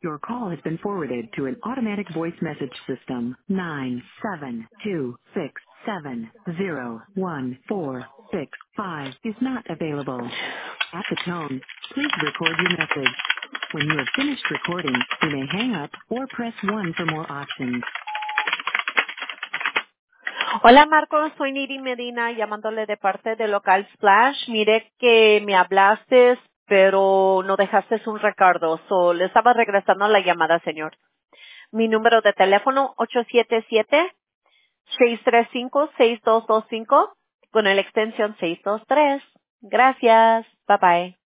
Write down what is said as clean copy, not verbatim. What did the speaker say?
Your call has been forwarded to an automatic voice message system. 972670146 is not available. At the tone, please record your message. When you have finished recording, you may hang up or press 1 for more options. Hola Marcos, soy Niri Medina llamándole de parte de Local Splash. Mire que me hablaste, pero no dejaste un recado. Le estaba regresando la llamada, señor. Mi número de teléfono 877-635-6225 con la extensión 623. Gracias. Bye bye.